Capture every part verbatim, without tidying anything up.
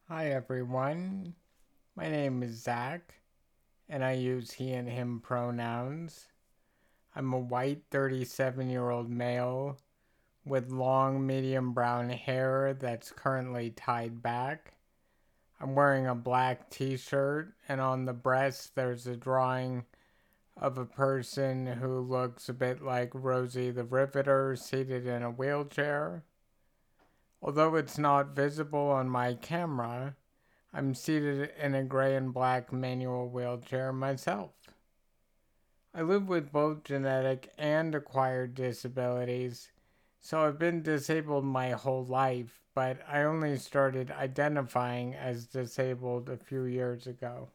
Hi everyone, my name is Zach, and I use he and him pronouns. I'm a white thirty-seven year old male with long medium brown hair that's currently tied back. I'm wearing a black t shirt, and on the breast there's a drawing of a person who looks a bit like Rosie the Riveter seated in a wheelchair. Although it's not visible on my camera, I'm seated in a gray and black manual wheelchair myself. I live with both genetic and acquired disabilities, so I've been disabled my whole life, but I only started identifying as disabled a few years ago.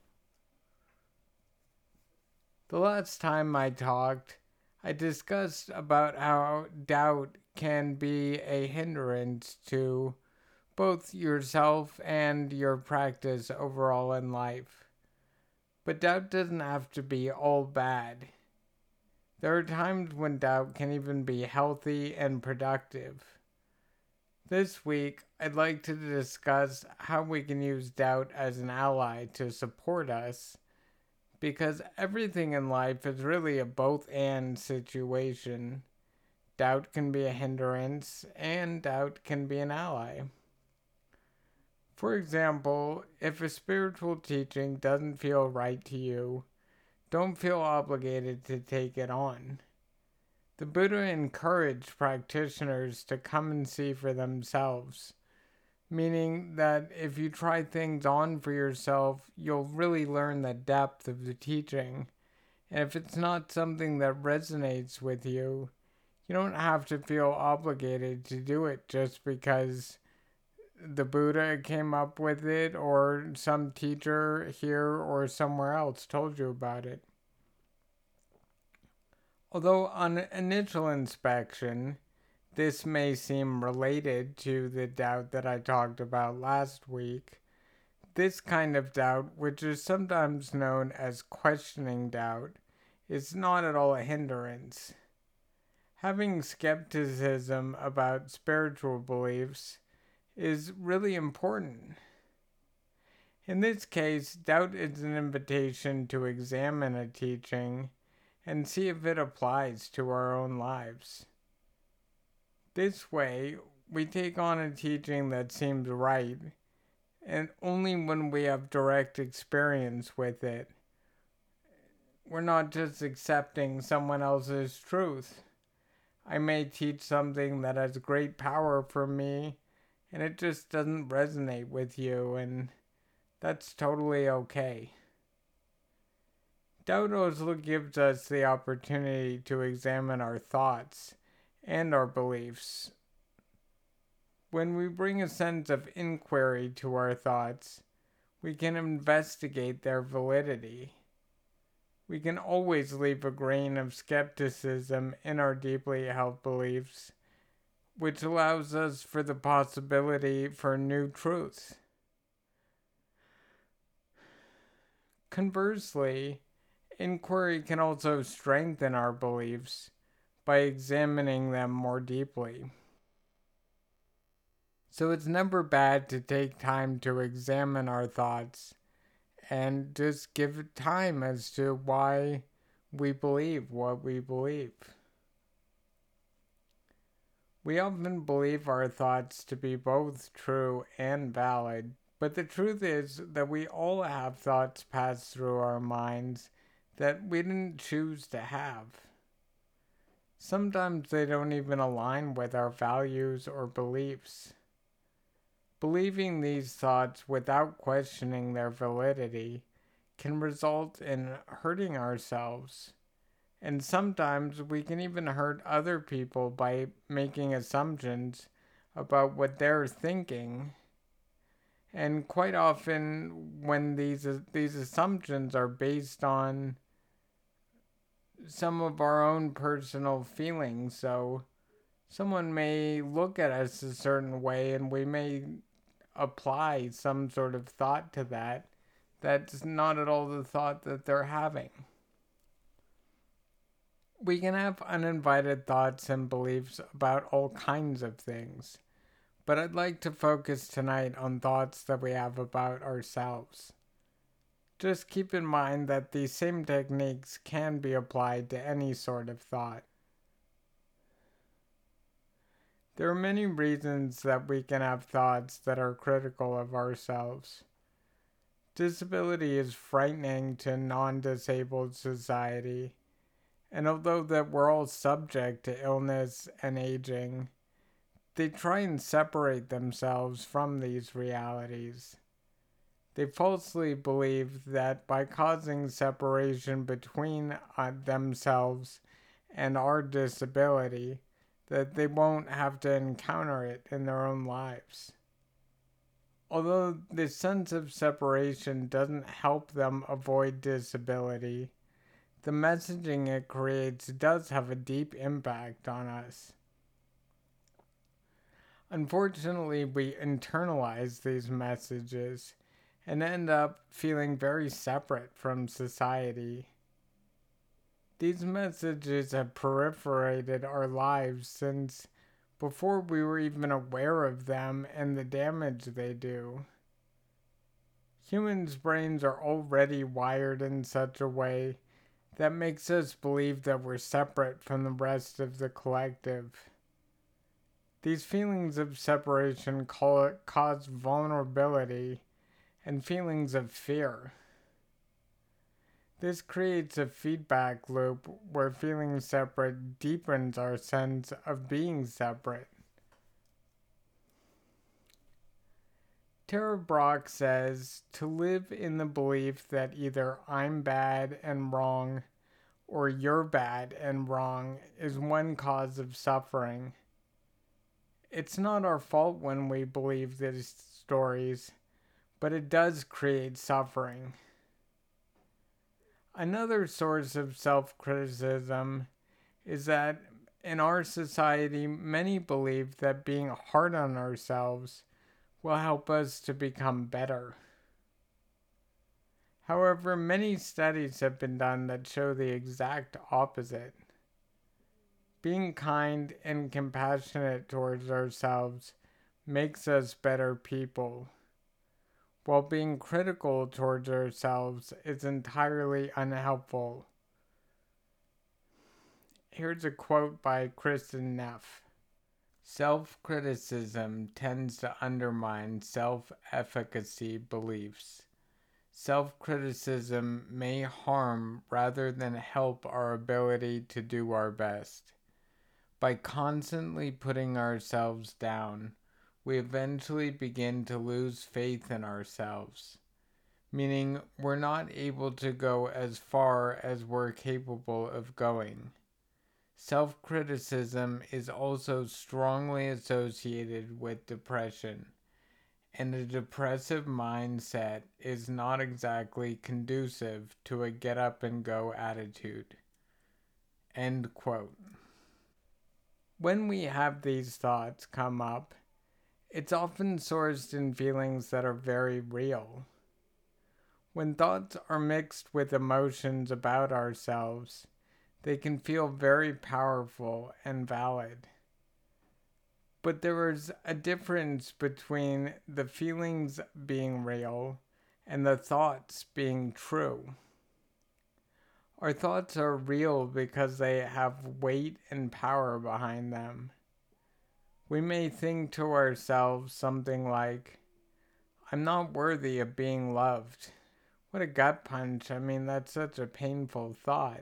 The last time I talked, I discussed about how doubt can be a hindrance to both yourself and your practice overall in life. But doubt doesn't have to be all bad. There are times when doubt can even be healthy and productive. This week, I'd like to discuss how we can use doubt as an ally to support us, because everything in life is really a both and situation. Doubt can be a hindrance, and doubt can be an ally. For example, if a spiritual teaching doesn't feel right to you, don't feel obligated to take it on. The Buddha encouraged practitioners to come and see for themselves, meaning that if you try things on for yourself, you'll really learn the depth of the teaching. And if it's not something that resonates with you, you don't have to feel obligated to do it just because the Buddha came up with it or some teacher here or somewhere else told you about it. Although on initial inspection, this may seem related to the doubt that I talked about last week, this kind of doubt, which is sometimes known as questioning doubt, is not at all a hindrance. Having skepticism about spiritual beliefs is really important. In this case, doubt is an invitation to examine a teaching and see if it applies to our own lives. This way, we take on a teaching that seems right, and only when we have direct experience with it. We're not just accepting someone else's truth. I may teach something that has great power for me, and it just doesn't resonate with you, and that's totally okay. Doubt also gives us the opportunity to examine our thoughts and our beliefs. When we bring a sense of inquiry to our thoughts, we can investigate their validity. We can always leave a grain of skepticism in our deeply held beliefs, which allows us for the possibility for new truths. Conversely, inquiry can also strengthen our beliefs by examining them more deeply. So it's never bad to take time to examine our thoughts and just give it time as to why we believe what we believe. We often believe our thoughts to be both true and valid, but the truth is that we all have thoughts pass through our minds that we didn't choose to have. Sometimes they don't even align with our values or beliefs. Believing these thoughts without questioning their validity can result in hurting ourselves. And sometimes we can even hurt other people by making assumptions about what they're thinking. And quite often, when these these assumptions are based on some of our own personal feelings, so someone may look at us a certain way, and we may apply some sort of thought to that. That's not at all the thought that they're having. We can have uninvited thoughts and beliefs about all kinds of things, but I'd like to focus tonight on thoughts that we have about ourselves. Just keep in mind that these same techniques can be applied to any sort of thought. There are many reasons that we can have thoughts that are critical of ourselves. Disability is frightening to non-disabled society, and although that we're all subject to illness and aging, they try and separate themselves from these realities. They falsely believe that by causing separation between uh, themselves and our disability, that they won't have to encounter it in their own lives. Although this sense of separation doesn't help them avoid disability, the messaging it creates does have a deep impact on us. Unfortunately, we internalize these messages and end up feeling very separate from society. These messages have perforated our lives since before we were even aware of them and the damage they do. Humans' brains are already wired in such a way that makes us believe that we're separate from the rest of the collective. These feelings of separation cause vulnerability and feelings of fear. This creates a feedback loop where feeling separate deepens our sense of being separate. Tara Brach says, to live in the belief that either I'm bad and wrong or you're bad and wrong is one cause of suffering. It's not our fault when we believe these stories, but it does create suffering. Another source of self-criticism is that in our society, many believe that being hard on ourselves will help us to become better. However, many studies have been done that show the exact opposite. Being kind and compassionate towards ourselves makes us better people, while being critical towards ourselves is entirely unhelpful. Here's a quote by Kristin Neff. Self-criticism tends to undermine self-efficacy beliefs. Self-criticism may harm rather than help our ability to do our best. By constantly putting ourselves down, we eventually begin to lose faith in ourselves, meaning we're not able to go as far as we're capable of going. Self-criticism is also strongly associated with depression, and a depressive mindset is not exactly conducive to a get-up-and-go attitude. End quote. When we have these thoughts come up, it's often sourced in feelings that are very real. When thoughts are mixed with emotions about ourselves, they can feel very powerful and valid. But there is a difference between the feelings being real and the thoughts being true. Our thoughts are real because they have weight and power behind them. We may think to ourselves something like, I'm not worthy of being loved. What a gut punch. I mean, that's such a painful thought.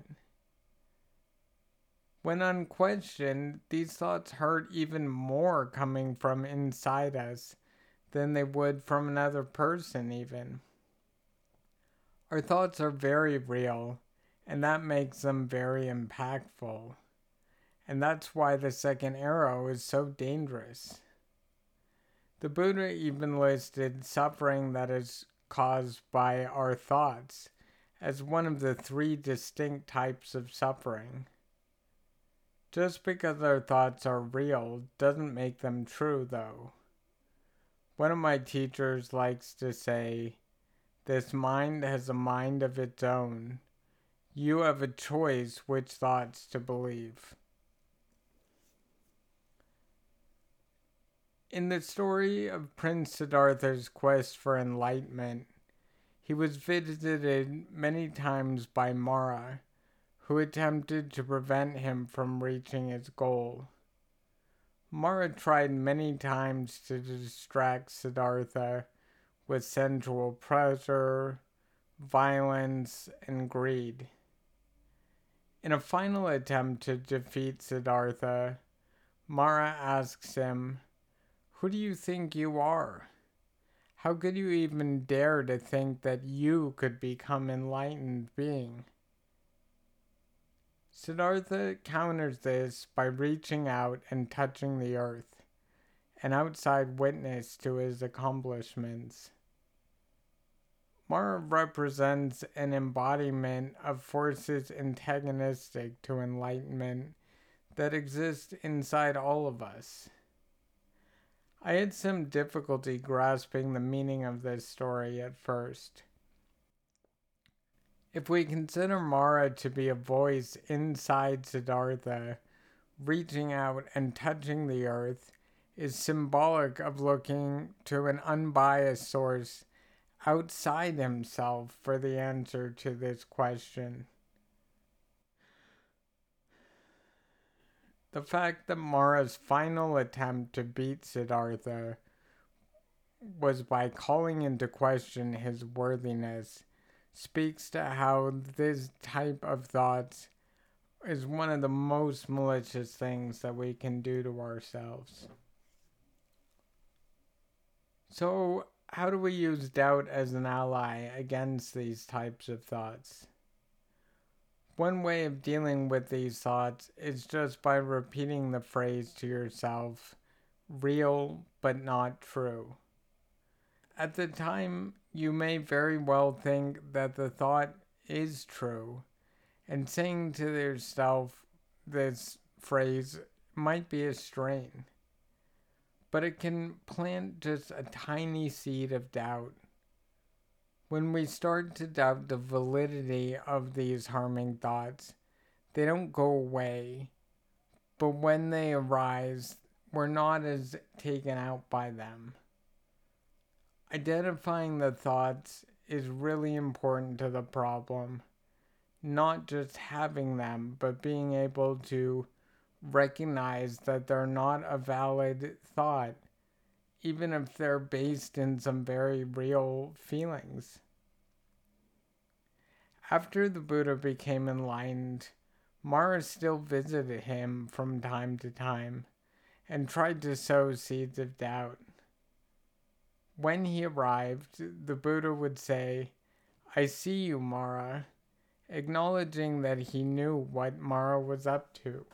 When unquestioned, these thoughts hurt even more coming from inside us than they would from another person even. Our thoughts are very real, and that makes them very impactful. And that's why the second arrow is so dangerous. The Buddha even listed suffering that is caused by our thoughts as one of the three distinct types of suffering. Just because our thoughts are real doesn't make them true, though. One of my teachers likes to say, this mind has a mind of its own. You have a choice which thoughts to believe. In the story of Prince Siddhartha's quest for enlightenment, he was visited many times by Mara, who attempted to prevent him from reaching his goal. Mara tried many times to distract Siddhartha with sensual pleasure, violence, and greed. In a final attempt to defeat Siddhartha, Mara asks him, "Who do you think you are? How could you even dare to think that you could become an enlightened being?" Siddhartha counters this by reaching out and touching the earth, an outside witness to his accomplishments. Mara represents an embodiment of forces antagonistic to enlightenment that exist inside all of us. I had some difficulty grasping the meaning of this story at first. If we consider Mara to be a voice inside Siddhartha, reaching out and touching the earth is symbolic of looking to an unbiased source outside himself for the answer to this question. The fact that Mara's final attempt to beat Siddhartha was by calling into question his worthiness speaks to how this type of thoughts is one of the most malicious things that we can do to ourselves. So, how do we use doubt as an ally against these types of thoughts? One way of dealing with these thoughts is just by repeating the phrase to yourself, real but not true. At the time, you may very well think that the thought is true, and saying to yourself this phrase might be a strain, but it can plant just a tiny seed of doubt. When we start to doubt the validity of these harming thoughts, they don't go away, but when they arise, we're not as taken out by them. Identifying the thoughts is really important to the problem, not just having them, but being able to recognize that they're not a valid thought, even if they're based in some very real feelings. After the Buddha became enlightened, Mara still visited him from time to time and tried to sow seeds of doubt. When he arrived, the Buddha would say, "I see you, Mara," acknowledging that he knew what Mara was up to.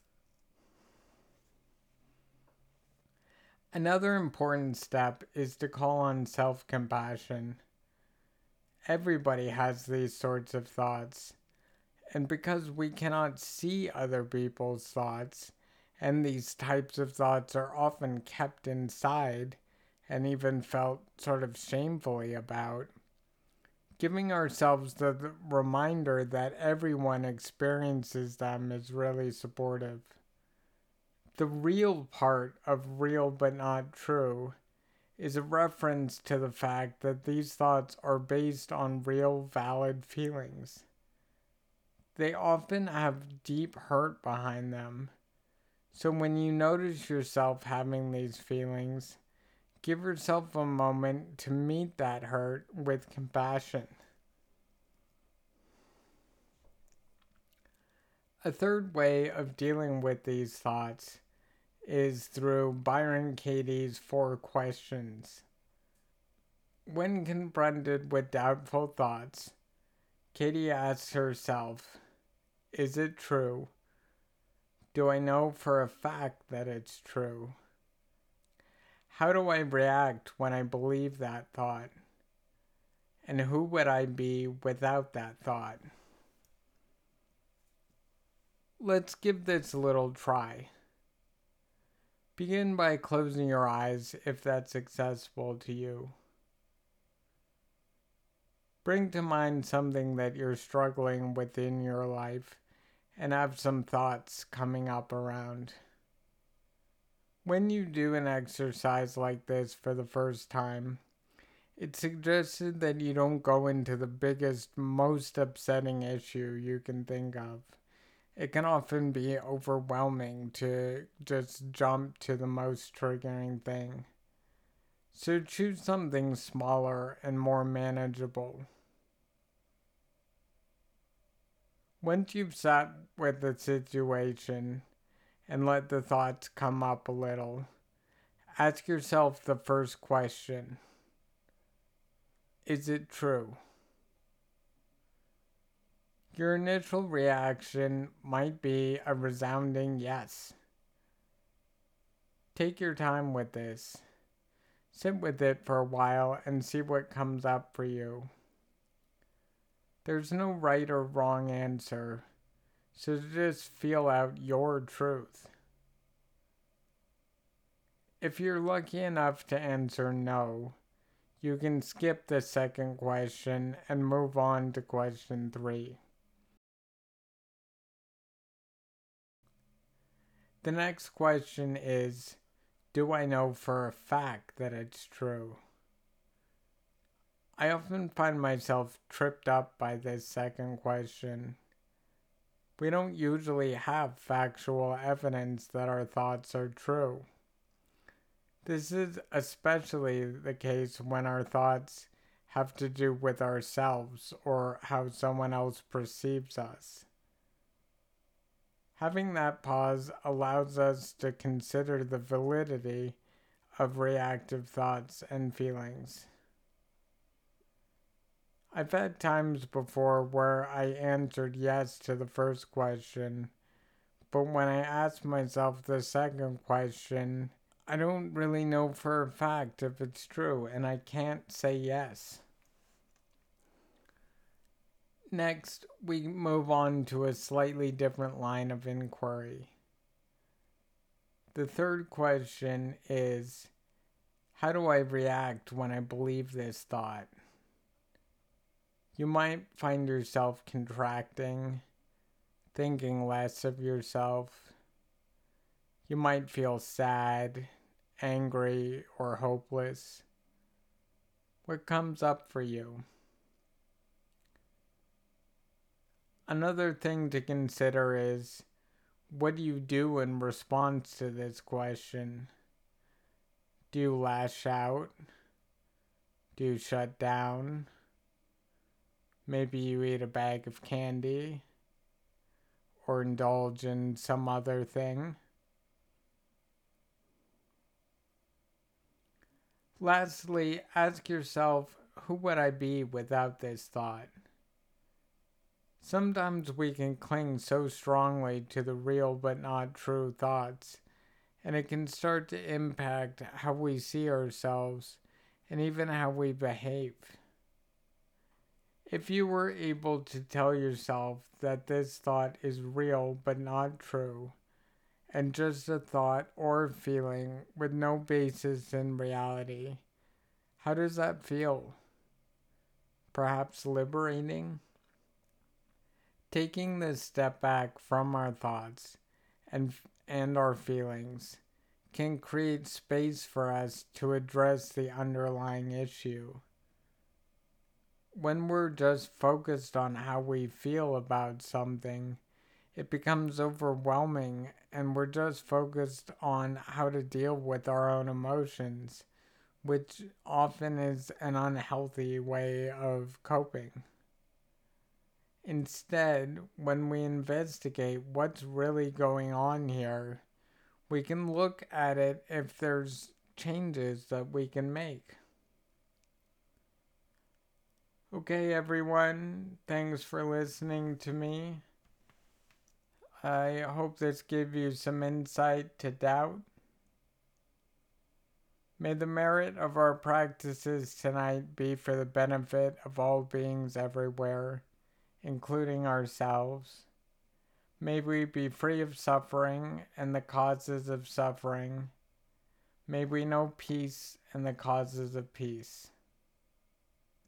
Another important step is to call on self-compassion. Everybody has these sorts of thoughts, and because we cannot see other people's thoughts, and these types of thoughts are often kept inside and even felt sort of shamefully about, giving ourselves the reminder that everyone experiences them is really supportive. The real part of real but not true is a reference to the fact that these thoughts are based on real valid feelings. They often have deep hurt behind them. So when you notice yourself having these feelings, give yourself a moment to meet that hurt with compassion. A third way of dealing with these thoughts is through Byron Katie's four questions. When confronted with doubtful thoughts, Katie asks herself, "Is it true? Do I know for a fact that it's true? How do I react when I believe that thought? And who would I be without that thought?" Let's give this a little try. Begin by closing your eyes if that's accessible to you. Bring to mind something that you're struggling with in your life and have some thoughts coming up around. When you do an exercise like this for the first time, it's suggested that you don't go into the biggest, most upsetting issue you can think of. It can often be overwhelming to just jump to the most triggering thing. So choose something smaller and more manageable. Once you've sat with the situation and let the thoughts come up a little, ask yourself the first question: is it true? Your initial reaction might be a resounding yes. Take your time with this. Sit with it for a while and see what comes up for you. There's no right or wrong answer, so just feel out your truth. If you're lucky enough to answer no, you can skip the second question and move on to question three. The next question is, do I know for a fact that it's true? I often find myself tripped up by this second question. We don't usually have factual evidence that our thoughts are true. This is especially the case when our thoughts have to do with ourselves or how someone else perceives us. Having that pause allows us to consider the validity of reactive thoughts and feelings. I've had times before where I answered yes to the first question, but when I asked myself the second question, I don't really know for a fact if it's true, and I can't say yes. Next, we move on to a slightly different line of inquiry. The third question is, how do I react when I believe this thought? You might find yourself contracting, thinking less of yourself. You might feel sad, angry, or hopeless. What comes up for you? Another thing to consider is, what do you do in response to this question? Do you lash out? Do you shut down? Maybe you eat a bag of candy or indulge in some other thing. Lastly, ask yourself, who would I be without this thought? Sometimes we can cling so strongly to the real but not true thoughts, and it can start to impact how we see ourselves and even how we behave. If you were able to tell yourself that this thought is real but not true, and just a thought or feeling with no basis in reality, how does that feel? Perhaps liberating? Taking this step back from our thoughts and, and our feelings can create space for us to address the underlying issue. When we're just focused on how we feel about something, it becomes overwhelming and we're just focused on how to deal with our own emotions, which often is an unhealthy way of coping. Instead, when we investigate what's really going on here, we can look at it if there's changes that we can make. Okay, everyone, thanks for listening to me. I hope this gave you some insight to doubt. May the merit of our practices tonight be for the benefit of all beings everywhere, including ourselves. May we be free of suffering and the causes of suffering. May we know peace and the causes of peace.